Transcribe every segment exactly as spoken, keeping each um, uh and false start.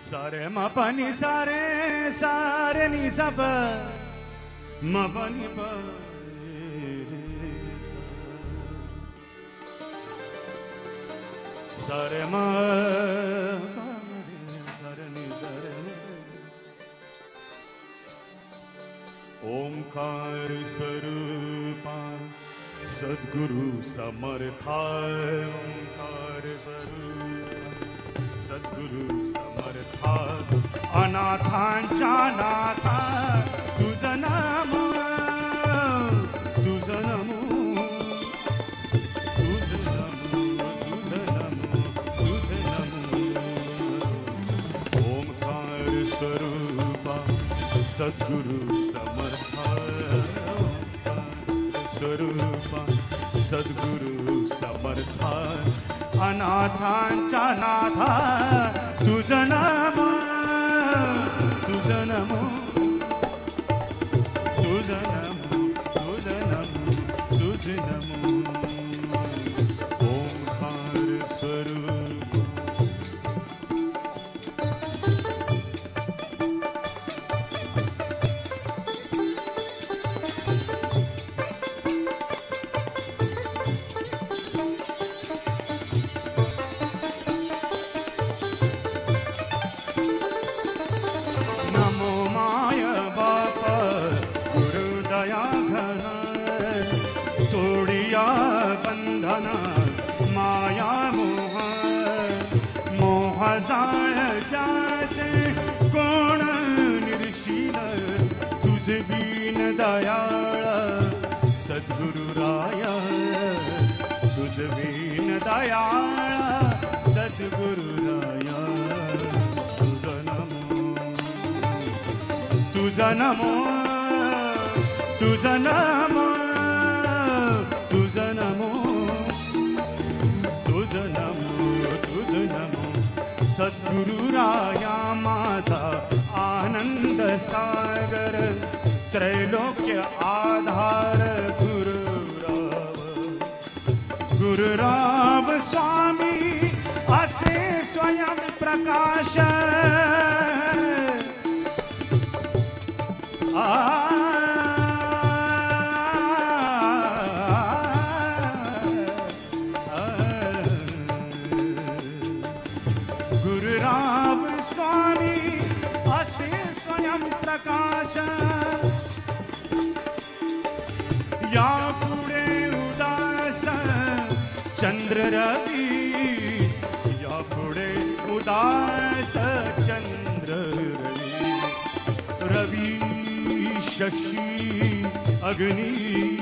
सारे म पनि सारे सारे नि सा प म पनि प सारे म सारे नि सारे ओंकार स्वरूपा सद्गुरु समर्था ओंकार स्वरूप सद्गुरु समर्था अनाथांच्या नाथा तुझं नाम तुझं नमो तुझं नमो तुझं नमो तुझं नमो ओंकार स्वरूपा सद्गुरु समर्था स्वरूपा सद्गुरु समर्था अनाथांच्या नाथा तुझं नाम तुझं नमो तुझं नमो तुझं नमो तुझं नमो ओंकार स्वरूप माया मोह मोह जाळ जाचे कोण निर्शील तुझ बीन दयाळ सद्गुरु राय तुझ बीन दयाळ सद्गुरु राय तुझ नमो तुझ नमो तुझ नमो तुझ नमो सद्गुरु राया माझा आनंद सागर त्रैलोक्य आधार गुरुराव गुरुराव स्वामी असे स्वयं प्रकाश आ गुरुराव स्वामी असे स्वयं प्रकाश या पुढे उदास चंद्र रवी या पुढे उदास चंद्र रवी रवी शशी अग्नी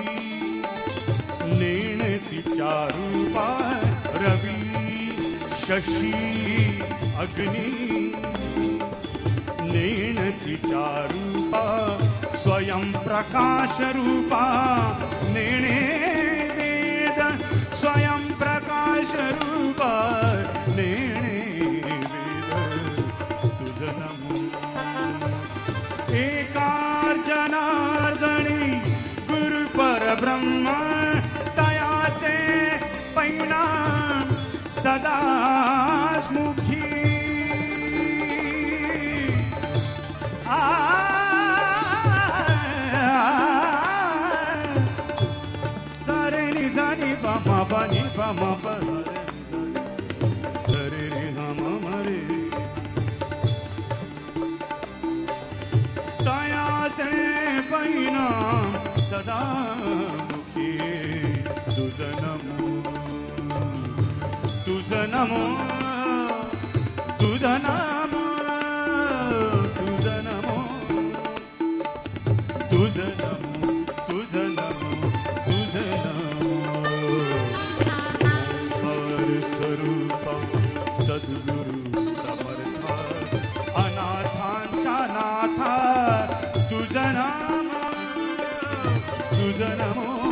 नेण तिच्या रूपा रवी शशी अग्नि नेण तिच्या रूपा स्वयं प्रकाश रूपा नेणे वेद स्वयं प्रकाश रूपा नेणे वेद तुझ नमो एकार जनार्दनी गुरु परब्रह्म तयाचे परिणाम सदा मुखी आ सारे नि सानी पमा पनी पमा प रे रे हम मरे दया से पैना सदा मुखी तुझ नमो तुझ नमो तुझ नमो तुझ नमो तुझ नमो तुझ नमो तुझ नमो ओंकार स्वरूपा सद्गुरु समर्था अनाथांच्या नाथा तुझ नाम तुझ नमो